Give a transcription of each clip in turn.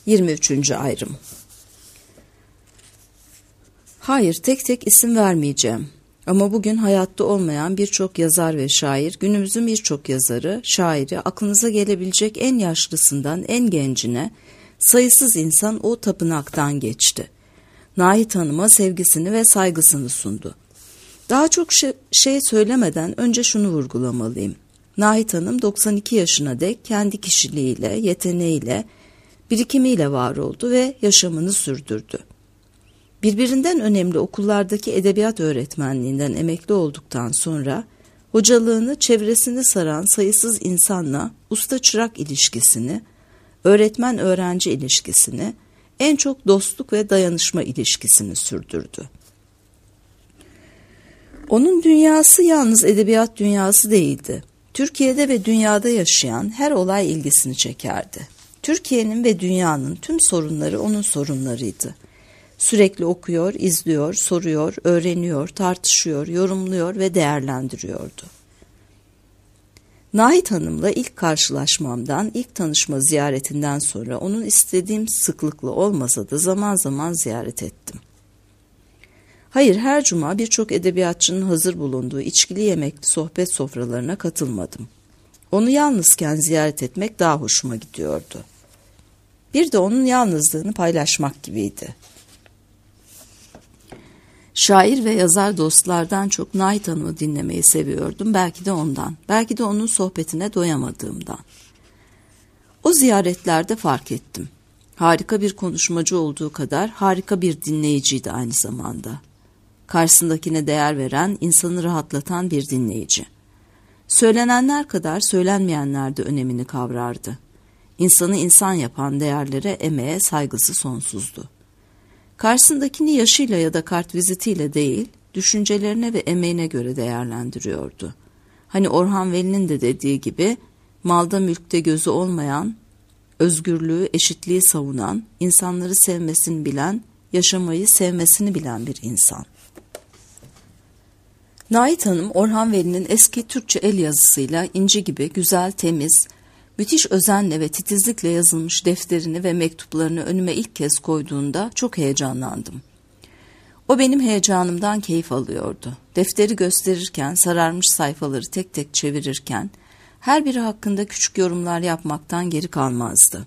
23. ayrım. Hayır, tek tek isim vermeyeceğim. Ama bugün hayatta olmayan birçok yazar ve şair, günümüzün birçok yazarı, şairi, aklınıza gelebilecek en yaşlısından en gencine, sayısız insan o tapınaktan geçti. Nahit Hanım'a sevgisini ve saygısını sundu. Daha çok şey söylemeden önce şunu vurgulamalıyım. Nahit Hanım 92 yaşına dek kendi kişiliğiyle, yeteneğiyle, birikimiyle var oldu ve yaşamını sürdürdü. Birbirinden önemli okullardaki edebiyat öğretmenliğinden emekli olduktan sonra hocalığını çevresini saran sayısız insanla usta-çırak ilişkisini, öğretmen-öğrenci ilişkisini, en çok dostluk ve dayanışma ilişkisini sürdürdü. Onun dünyası yalnız edebiyat dünyası değildi. Türkiye'de ve dünyada yaşayan her olay ilgisini çekerdi. Türkiye'nin ve dünyanın tüm sorunları onun sorunlarıydı. Sürekli okuyor, izliyor, soruyor, öğreniyor, tartışıyor, yorumluyor ve değerlendiriyordu. Nahit Hanım'la ilk karşılaşmamdan, ilk tanışma ziyaretinden sonra onun istediğim sıklıkla olmasa da zaman zaman ziyaret ettim. Hayır, her cuma birçok edebiyatçının hazır bulunduğu içkili yemekli sohbet sofralarına katılmadım. Onu yalnızken ziyaret etmek daha hoşuma gidiyordu. Bir de onun yalnızlığını paylaşmak gibiydi. Şair ve yazar dostlardan çok Nahit Hanım'ı dinlemeyi seviyordum, belki de ondan, belki de onun sohbetine doyamadığımdan. O ziyaretlerde fark ettim. Harika bir konuşmacı olduğu kadar harika bir dinleyiciydi aynı zamanda. Karşısındakine değer veren, insanı rahatlatan bir dinleyici. Söylenenler kadar söylenmeyenler de önemini kavrardı. İnsanı insan yapan değerlere, emeğe saygısı sonsuzdu. Karşısındakini yaşıyla ya da kartvizitiyle değil, düşüncelerine ve emeğine göre değerlendiriyordu. Hani Orhan Veli'nin de dediği gibi, malda mülkte gözü olmayan, özgürlüğü, eşitliği savunan, insanları sevmesini bilen, yaşamayı sevmesini bilen bir insan. Nahit Hanım, Orhan Veli'nin eski Türkçe el yazısıyla inci gibi güzel, temiz, müthiş özenle ve titizlikle yazılmış defterini ve mektuplarını önüme ilk kez koyduğunda çok heyecanlandım. O benim heyecanımdan keyif alıyordu. Defteri gösterirken, sararmış sayfaları tek tek çevirirken, her biri hakkında küçük yorumlar yapmaktan geri kalmazdı.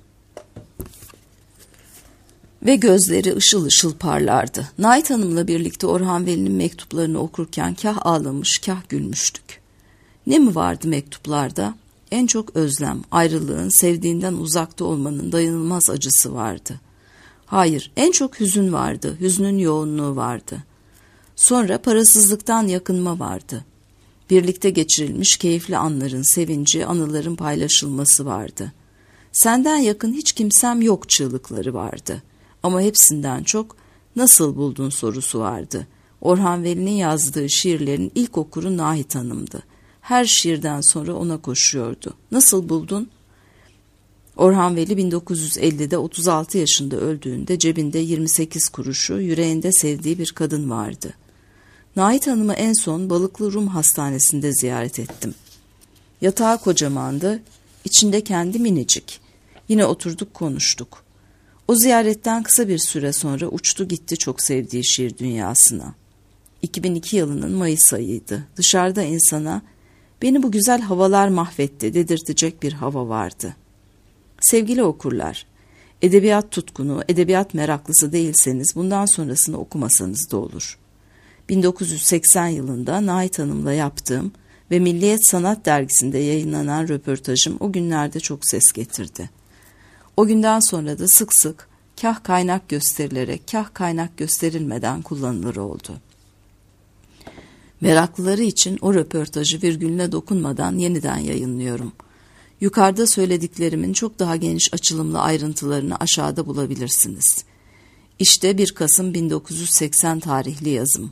Ve gözleri ışıl ışıl parlardı. Nahit Hanım'la birlikte Orhan Veli'nin mektuplarını okurken kah ağlamış, kah gülmüştük. Ne mi vardı mektuplarda? En çok özlem, ayrılığın, sevdiğinden uzakta olmanın dayanılmaz acısı vardı. Hayır, en çok hüzün vardı, hüznün yoğunluğu vardı. Sonra parasızlıktan yakınma vardı. Birlikte geçirilmiş keyifli anların sevinci, anıların paylaşılması vardı. Senden yakın hiç kimsem yok çığlıkları vardı. Ama hepsinden çok nasıl buldun sorusu vardı. Orhan Veli'nin yazdığı şiirlerin ilk okuru Nahit Hanım'dı. Her şiirden sonra ona koşuyordu. Nasıl buldun? Orhan Veli 1950'de 36 yaşında öldüğünde cebinde 28 kuruşu, yüreğinde sevdiği bir kadın vardı. Nahit Hanım'ı en son Balıklı Rum Hastanesi'nde ziyaret ettim. Yatağı kocamandı, içinde kendi minicik. Yine oturduk konuştuk. O ziyaretten kısa bir süre sonra uçtu gitti çok sevdiği şiir dünyasına. 2002 yılının Mayıs ayıydı. Dışarıda insana beni bu güzel havalar mahvetti dedirtecek bir hava vardı. Sevgili okurlar, edebiyat tutkunu, edebiyat meraklısı değilseniz bundan sonrasını okumasanız da olur. 1980 yılında Nahit Hanım'la yaptığım ve Milliyet Sanat Dergisi'nde yayınlanan röportajım o günlerde çok ses getirdi. O günden sonra da sık sık kah kaynak gösterilerek, kah kaynak gösterilmeden kullanılır oldu. Meraklıları için o röportajı virgülüne dokunmadan yeniden yayınlıyorum. Yukarıda söylediklerimin çok daha geniş açılımlı ayrıntılarını aşağıda bulabilirsiniz. İşte 1 Kasım 1980 tarihli yazım.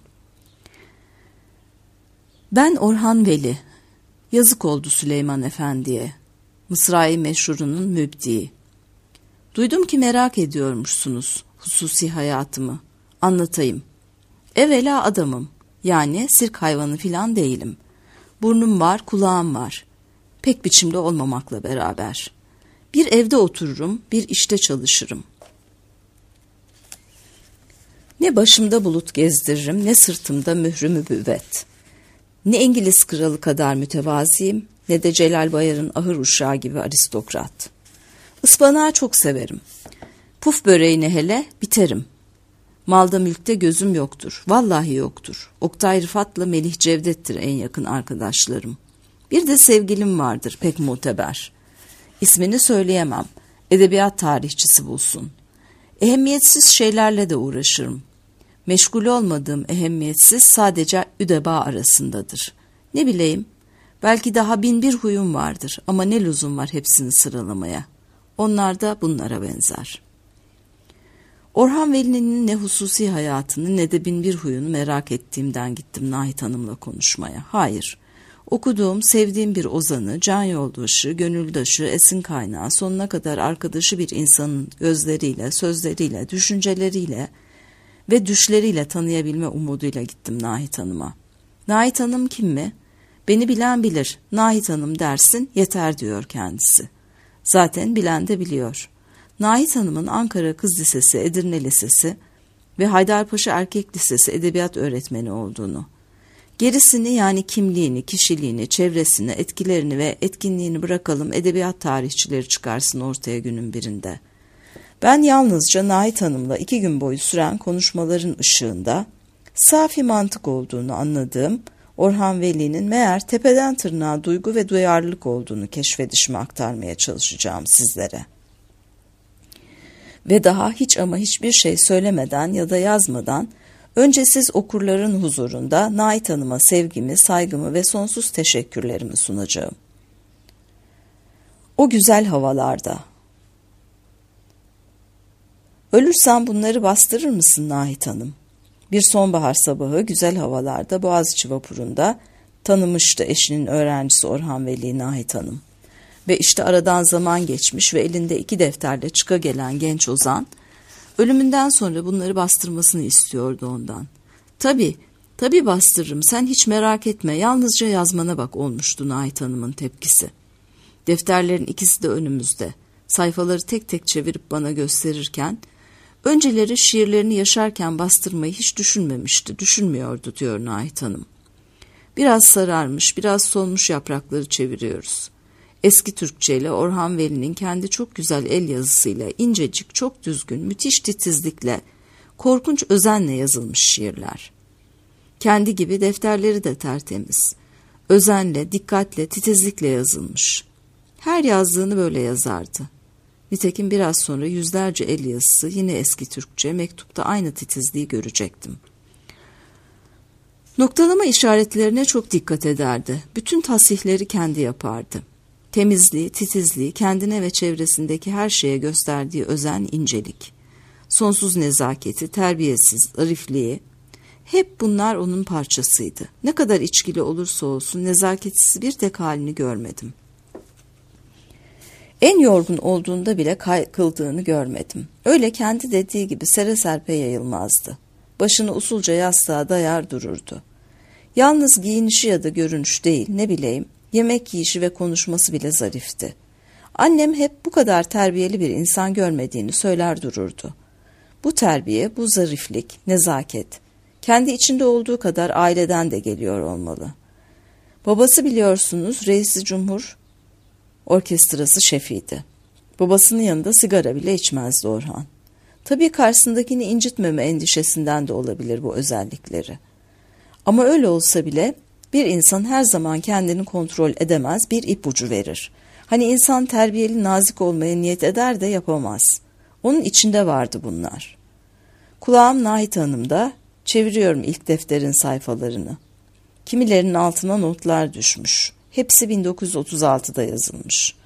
Ben Orhan Veli. Yazık oldu Süleyman Efendi'ye. Mısra-i Meşhur'unun mübdii. Duydum ki merak ediyormuşsunuz hususi hayatımı. Anlatayım. Evvela adamım. Yani sirk hayvanı filan değilim. Burnum var, kulağım var. Pek biçimde olmamakla beraber. Bir evde otururum, bir işte çalışırım. Ne başımda bulut gezdiririm, ne sırtımda mührü mübüvvet. Ne İngiliz kralı kadar mütevaziyim, ne de Celal Bayar'ın ahır uşağı gibi aristokrat. Ispanağı çok severim. Puf böreğini hele biterim. Malda mülkte gözüm yoktur. Vallahi yoktur. Oktay Rıfat'la Melih Cevdet'tir en yakın arkadaşlarım. Bir de sevgilim vardır pek muteber. İsmini söyleyemem. Edebiyat tarihçisi bulsun. Ehemmiyetsiz şeylerle de uğraşırım. Meşgul olmadığım ehemmiyetsiz sadece üdeba arasındadır. Ne bileyim, belki daha 1001 huyum vardır ama ne lüzum var hepsini sıralamaya. Onlar da bunlara benzer. Orhan Veli'nin ne hususi hayatını ne de 1001 huyunu merak ettiğimden gittim Nahit Hanım'la konuşmaya. Hayır, okuduğum, sevdiğim bir ozanı, can yoldaşı, gönüldaşı, esin kaynağı, sonuna kadar arkadaşı bir insanın gözleriyle, sözleriyle, düşünceleriyle ve düşleriyle tanıyabilme umuduyla gittim Nahit Hanım'a. Nahit Hanım kim mi? Beni bilen bilir, Nahit Hanım dersin yeter diyor kendisi. Zaten bilen de biliyor. Nahit Hanım'ın Ankara Kız Lisesi, Edirne Lisesi ve Haydarpaşa Erkek Lisesi edebiyat öğretmeni olduğunu, gerisini yani kimliğini, kişiliğini, çevresini, etkilerini ve etkinliğini bırakalım edebiyat tarihçileri çıkarsın ortaya günün birinde. Ben yalnızca Nahit Hanım'la 2 gün boyu süren konuşmaların ışığında safi mantık olduğunu anladığım Orhan Veli'nin meğer tepeden tırnağa duygu ve duyarlılık olduğunu keşfedişime aktarmaya çalışacağım sizlere. Ve daha hiç ama hiçbir şey söylemeden ya da yazmadan önce siz okurların huzurunda Nahit Hanım'a sevgimi, saygımı ve sonsuz teşekkürlerimi sunacağım. O güzel havalarda. Ölürsem bunları bastırır mısın Nahit Hanım? Bir sonbahar sabahı güzel havalarda Boğaziçi vapurunda tanımıştı eşinin öğrencisi Orhan Veli Nahit Hanım. Ve işte aradan zaman geçmiş ve elinde 2 defterle çıka gelen genç ozan, ölümünden sonra bunları bastırmasını istiyordu ondan. Tabii bastırırım, sen hiç merak etme, yalnızca yazmana bak olmuştu Nahit Hanım'ın tepkisi. Defterlerin ikisi de önümüzde. Sayfaları tek tek çevirip bana gösterirken, önceleri şiirlerini yaşarken bastırmayı hiç düşünmüyordu diyor Nahit Hanım. Biraz sararmış, biraz solmuş yaprakları çeviriyoruz. Eski Türkçe ile Orhan Veli'nin kendi çok güzel el yazısıyla, incecik, çok düzgün, müthiş titizlikle, korkunç özenle yazılmış şiirler. Kendi gibi defterleri de tertemiz. Özenle, dikkatle, titizlikle yazılmış. Her yazdığını böyle yazardı. Nitekim biraz sonra yüzlerce el yazısı yine eski Türkçe mektupta aynı titizliği görecektim. Noktalama işaretlerine çok dikkat ederdi. Bütün tasihleri kendi yapardı. Temizliği, titizliği, kendine ve çevresindeki her şeye gösterdiği özen, incelik. Sonsuz nezaketi, terbiyesiz, zarifliği, hep bunlar onun parçasıydı. Ne kadar içkili olursa olsun nezaketsiz bir tek halini görmedim. En yorgun olduğunda bile kıldığını görmedim. Öyle kendi dediği gibi sere serpe yayılmazdı. Başını usulca yastığa dayar dururdu. Yalnız giyinişi ya da görünüş değil, ne bileyim, yemek yiyişi ve konuşması bile zarifti. Annem hep bu kadar terbiyeli bir insan görmediğini söyler dururdu. Bu terbiye, bu zariflik, nezaket, kendi içinde olduğu kadar aileden de geliyor olmalı. Babası biliyorsunuz Reis-i Cumhur orkestrası şefiydi. Babasının yanında sigara bile içmezdi Orhan. Tabii karşısındakini incitmeme endişesinden de olabilir bu özellikleri. Ama öyle olsa bile bir insan her zaman kendini kontrol edemez, bir ipucu verir. Hani insan terbiyeli, nazik olmaya niyet eder de yapamaz. Onun içinde vardı bunlar. Kulağım Nahit Hanım'da, çeviriyorum ilk defterin sayfalarını. Kimilerinin altına notlar düşmüş. Hepsi 1936'da yazılmış.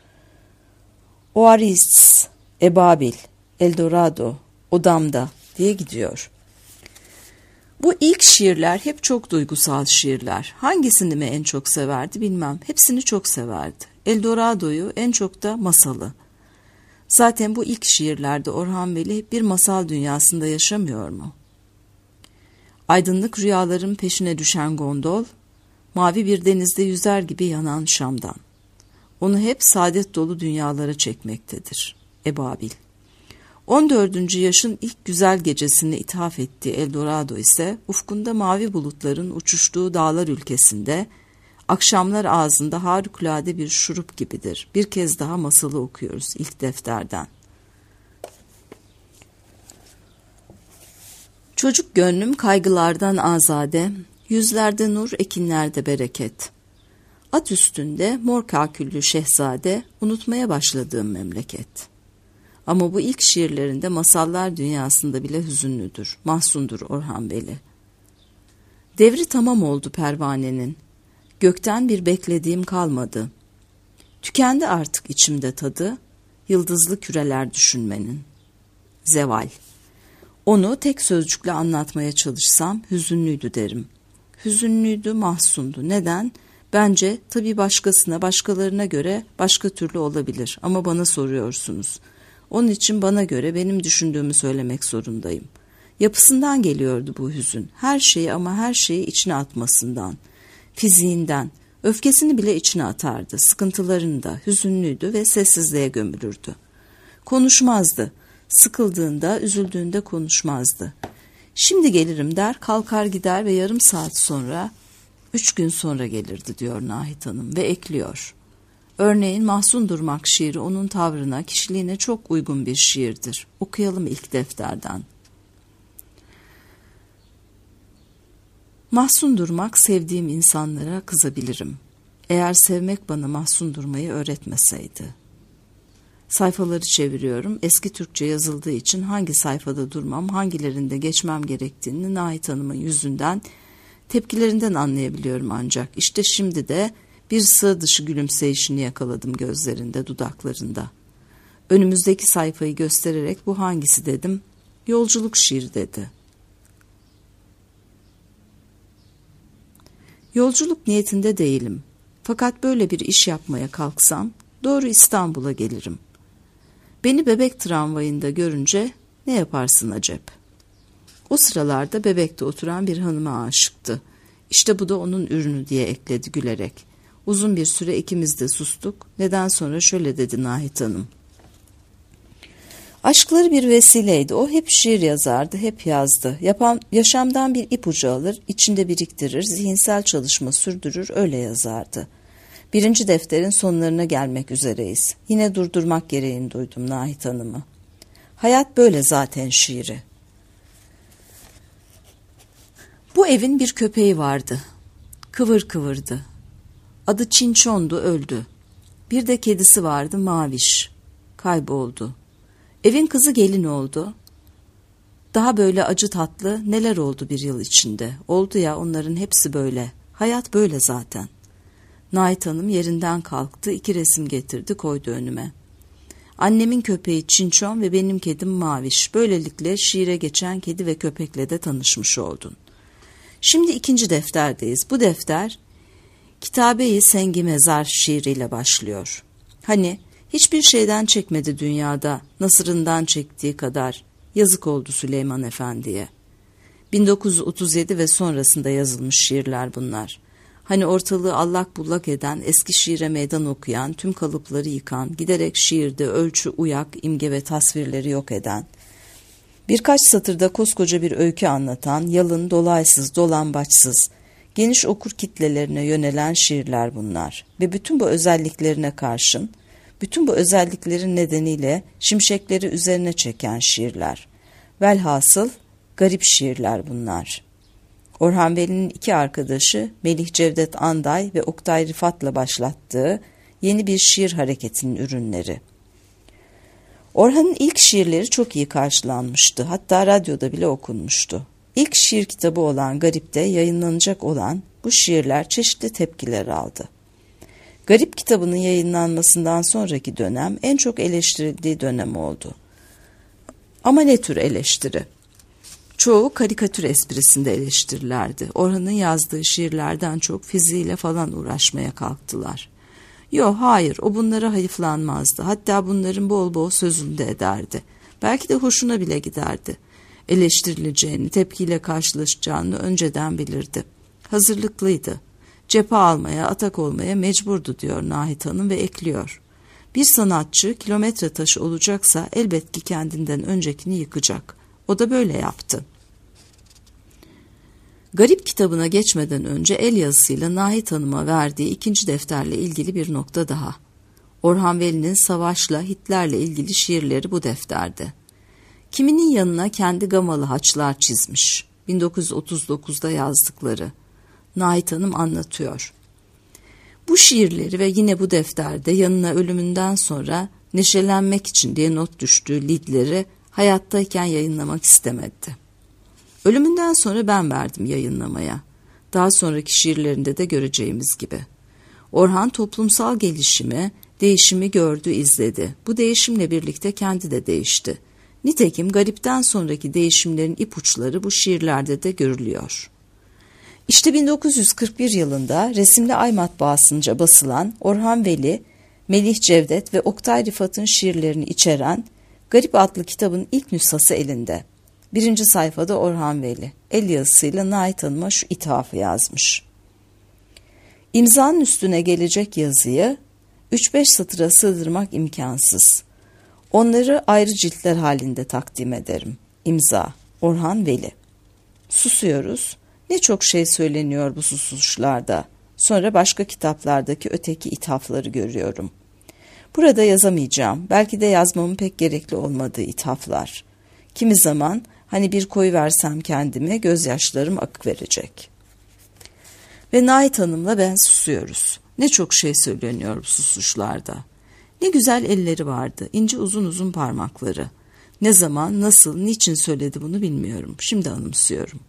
Oaris, Ebabil, Eldorado, Odamda diye gidiyor. Bu ilk şiirler hep çok duygusal şiirler. Hangisini mi en çok severdi bilmem. Hepsini çok severdi. Eldorado'yu, en çok da masalı. Zaten bu ilk şiirlerde Orhan Veli hep bir masal dünyasında yaşamıyor mu? Aydınlık rüyaların peşine düşen gondol, mavi bir denizde yüzer gibi yanan Şam'dan. Onu hep saadet dolu dünyalara çekmektedir. Ebabil. 14. yaşın ilk güzel gecesini ithaf ettiği Eldorado ise ufkunda mavi bulutların uçuştuğu dağlar ülkesinde, akşamlar ağzında harikulade bir şurup gibidir. Bir kez daha masalı okuyoruz ilk defterden. Çocuk gönlüm kaygılardan azade, yüzlerde nur, ekinlerde bereket. At üstünde mor kaküllü şehzade, unutmaya başladığım memleket. Ama bu ilk şiirlerinde masallar dünyasında bile hüzünlüdür, mahzundur Orhan Veli. Devri tamam oldu pervanenin, gökten bir beklediğim kalmadı. Tükendi artık içimde tadı, yıldızlı küreler düşünmenin. Zeval. Onu tek sözcükle anlatmaya çalışsam hüzünlüydü derim. Hüzünlüydü, mahzundu. Neden? Bence tabii başkasına, başkalarına göre başka türlü olabilir. Ama bana soruyorsunuz. Onun için bana göre benim düşündüğümü söylemek zorundayım. Yapısından geliyordu bu hüzün. Her şeyi ama her şeyi içine atmasından. Fiziğinden. Öfkesini bile içine atardı. Sıkıntılarını da, hüzünlüydü ve sessizliğe gömülürdü. Konuşmazdı. Sıkıldığında, üzüldüğünde konuşmazdı. Şimdi gelirim der, kalkar gider ve yarım saat sonra, 3 gün sonra gelirdi diyor Nahit Hanım ve ekliyor. Örneğin Mahzun Durmak şiiri onun tavrına, kişiliğine çok uygun bir şiirdir. Okuyalım ilk defterden. Mahzun durmak sevdiğim insanlara kızabilirim. Eğer sevmek bana mahzun durmayı öğretmeseydi. Sayfaları çeviriyorum. Eski Türkçe yazıldığı için hangi sayfada durmam, hangilerinde geçmem gerektiğini Nahit Hanım'ın yüzünden, tepkilerinden anlayabiliyorum ancak. İşte şimdi de bir sığ dışı gülümseyişini yakaladım gözlerinde, dudaklarında. Önümüzdeki sayfayı göstererek bu hangisi dedim. Yolculuk şiiri dedi. Yolculuk niyetinde değilim. Fakat böyle bir iş yapmaya kalksam doğru İstanbul'a gelirim. Beni Bebek tramvayında görünce ne yaparsın acep? O sıralarda Bebek'te oturan bir hanıma aşıktı. İşte bu da onun ürünü diye ekledi gülerek. Uzun bir süre ikimiz de sustuk. Neden sonra şöyle dedi Nahit Hanım. Aşkları bir vesileydi. O hep şiir yazardı, hep yazdı. Yaşamdan bir ipucu alır, içinde biriktirir, zihinsel çalışma sürdürür, öyle yazardı. 1. defterin sonlarına gelmek üzereyiz. Yine durdurmak gereğini duydum Nahit Hanım'ı. Hayat böyle zaten şiiri. Bu evin bir köpeği vardı. Kıvır kıvırdı. Adı Çinçon'du, öldü. Bir de kedisi vardı, Maviş. Kayboldu. Evin kızı gelin oldu. Daha böyle acı tatlı neler oldu bir yıl içinde. Oldu ya, onların hepsi böyle. Hayat böyle zaten. Nahit Hanım yerinden kalktı, 2 resim getirdi, koydu önüme. Annemin köpeği Çinçon ve benim kedim Maviş. Böylelikle şiire geçen kedi ve köpekle de tanışmış oldun. Şimdi 2. defterdeyiz. Bu defter Kitabe-i Sengi Mezar şiiriyle başlıyor. Hani hiçbir şeyden çekmedi dünyada, nasırından çektiği kadar. Yazık oldu Süleyman Efendi'ye. 1937 ve sonrasında yazılmış şiirler bunlar. Hani ortalığı allak bullak eden, eski şiire meydan okuyan, tüm kalıpları yıkan, giderek şiirde ölçü, uyak, imge ve tasvirleri yok eden, birkaç satırda koskoca bir öykü anlatan, yalın, dolaysız, dolambaçsız, geniş okur kitlelerine yönelen şiirler bunlar. Ve bütün bu özelliklerine karşın, bütün bu özelliklerin nedeniyle şimşekleri üzerine çeken şiirler. Velhasıl garip şiirler bunlar. Orhan Veli'nin 2 arkadaşı Melih Cevdet Anday ve Oktay Rıfat'la başlattığı yeni bir şiir hareketinin ürünleri. Orhan'ın ilk şiirleri çok iyi karşılanmıştı. Hatta radyoda bile okunmuştu. İlk şiir kitabı olan Garip'te yayınlanacak olan bu şiirler çeşitli tepkiler aldı. Garip kitabının yayınlanmasından sonraki dönem en çok eleştirildiği dönem oldu. Ama ne tür eleştiri? Çoğu karikatür esprisinde eleştirilerdi. Orhan'ın yazdığı şiirlerden çok fiziğiyle falan uğraşmaya kalktılar. Yo, hayır, o bunlara hayıflanmazdı. Hatta bunların bol bol sözünü de ederdi. Belki de hoşuna bile giderdi. Eleştirileceğini, tepkiyle karşılaşacağını önceden bilirdi. Hazırlıklıydı. Cephe almaya, atak olmaya mecburdu diyor Nahit Hanım ve ekliyor. Bir sanatçı kilometre taşı olacaksa elbet ki kendinden öncekini yıkacak. O da böyle yaptı. Garip kitabına geçmeden önce el yazısıyla Nahit Hanım'a verdiği ikinci defterle ilgili bir nokta daha. Orhan Veli'nin savaşla, Hitler'le ilgili şiirleri bu defterde. Kiminin yanına kendi gamalı haçlar çizmiş. 1939'da yazdıkları. Nahit Hanım anlatıyor. Bu şiirleri ve yine bu defterde yanına ölümünden sonra neşelenmek için diye not düştüğü lidleri hayattayken yayınlamak istemedi. Ölümünden sonra ben verdim yayınlamaya. Daha sonraki şiirlerinde de göreceğimiz gibi. Orhan toplumsal gelişimi, değişimi gördü, izledi. Bu değişimle birlikte kendi de değişti. Nitekim Garip'ten sonraki değişimlerin ipuçları bu şiirlerde de görülüyor. İşte 1941 yılında resimli Ay Matbaası'nca basılan Orhan Veli, Melih Cevdet ve Oktay Rıfat'ın şiirlerini içeren Garip adlı kitabın ilk nüshası elinde. 1. sayfada Orhan Veli, el yazısıyla Nahit Hanım'a şu ithafı yazmış. İmzanın üstüne gelecek yazıyı 3-5 satıra sığdırmak imkansız. Onları ayrı ciltler halinde takdim ederim. İmza, Orhan Veli. Susuyoruz. Ne çok şey söyleniyor bu susuşlarda. Sonra başka kitaplardaki öteki ithafları görüyorum. Burada yazamayacağım. Belki de yazmamın pek gerekli olmadığı ithaflar. Kimi zaman hani bir koyuversem kendime gözyaşlarım akıverecek. Ve Nahit Hanım'la ben susuyoruz. Ne çok şey söyleniyor bu susuşlarda. Ne güzel elleri vardı, ince uzun uzun parmakları. Ne zaman, nasıl, niçin söyledi bunu bilmiyorum. Şimdi anımsıyorum.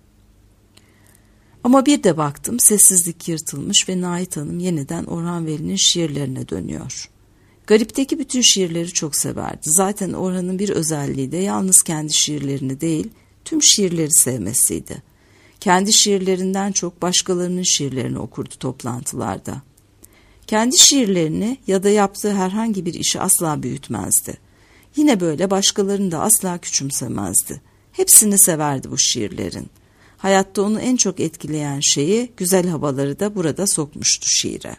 Ama bir de baktım sessizlik yırtılmış ve Nahit Hanım yeniden Orhan Veli'nin şiirlerine dönüyor. Garip'teki bütün şiirleri çok severdi. Zaten Orhan'ın bir özelliği de yalnız kendi şiirlerini değil, tüm şiirleri sevmesiydi. Kendi şiirlerinden çok başkalarının şiirlerini okurdu toplantılarda. Kendi şiirlerini ya da yaptığı herhangi bir işi asla büyütmezdi. Yine böyle başkalarını da asla küçümsemezdi. Hepsini severdi bu şiirlerin. Hayatta onu en çok etkileyen şeyi, güzel havaları da burada sokmuştu şiire.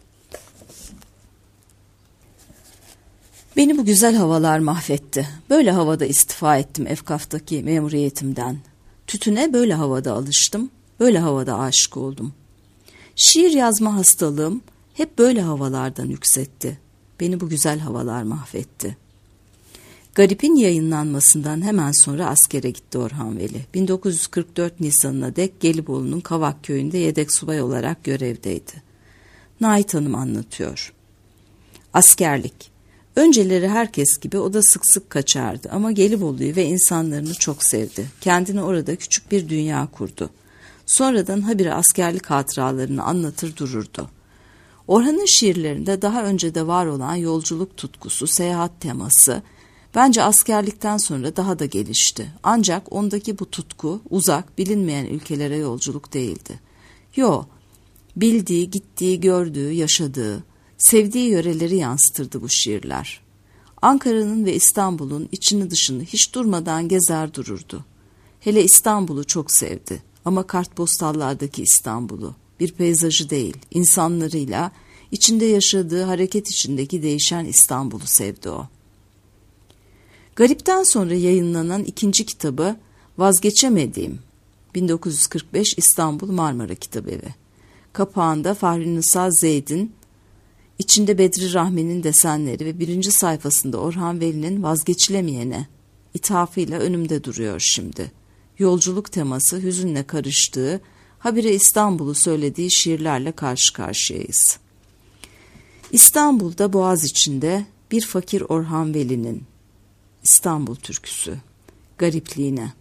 Beni bu güzel havalar mahvetti. Böyle havada istifa ettim Efkaf'taki memuriyetimden. Tütüne böyle havada alıştım, böyle havada aşık oldum. Şiir yazma hastalığım hep böyle havalardan yükseltti. Beni bu güzel havalar mahvetti. Garip'in yayınlanmasından hemen sonra askere gitti Orhan Veli. 1944 Nisan'ına dek Gelibolu'nun Kavak köyünde yedek subay olarak görevdeydi. Nahit Hanım anlatıyor. Askerlik. Önceleri herkes gibi o da sık sık kaçardı ama Gelibolu'yu ve insanlarını çok sevdi. Kendine orada küçük bir dünya kurdu. Sonradan habire askerlik hatıralarını anlatır dururdu. Orhan'ın şiirlerinde daha önce de var olan yolculuk tutkusu, seyahat teması bence askerlikten sonra daha da gelişti. Ancak ondaki bu tutku uzak, bilinmeyen ülkelere yolculuk değildi. Bildiği, gittiği, gördüğü, yaşadığı, sevdiği yöreleri yansıtırdı bu şiirler. Ankara'nın ve İstanbul'un içini dışını hiç durmadan gezer dururdu. Hele İstanbul'u çok sevdi ama kartpostallardaki İstanbul'u, bir peyzajı değil, insanlarıyla, içinde yaşadığı hareket içindeki değişen İstanbul'u sevdi o. Garip'ten sonra yayınlanan ikinci kitabı Vazgeçemediğim, 1945 İstanbul Marmara Kitabevi. Kapağında Fahri Nisa Zeyd'in, içinde Bedri Rahmi'nin desenleri ve 1. sayfasında Orhan Veli'nin Vazgeçilemeyene ithafıyla önümde duruyor şimdi. Yolculuk teması hüzünle karıştığı, habire İstanbul'u söylediği şiirlerle karşı karşıyayız. İstanbul'da Boğaziçi'nde bir fakir Orhan Veli'nin İstanbul türküsü, garipliğine.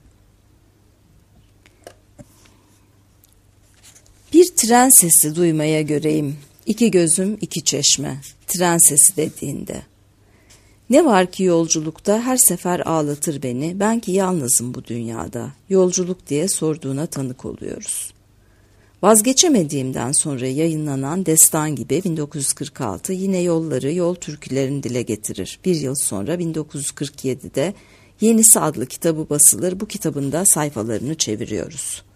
Bir tren sesi duymaya göreyim, iki gözüm iki çeşme, tren sesi dediğinde. Ne var ki yolculukta her sefer ağlatır beni, ben ki yalnızım bu dünyada, yolculuk diye sorduğuna tanık oluyoruz. Vazgeçemediğimden sonra yayınlanan Destan gibi 1946 yine yolları, yol türkülerini dile getirir. Bir yıl sonra 1947'de Yenisi adlı kitabı basılır. Bu kitabın da sayfalarını çeviriyoruz.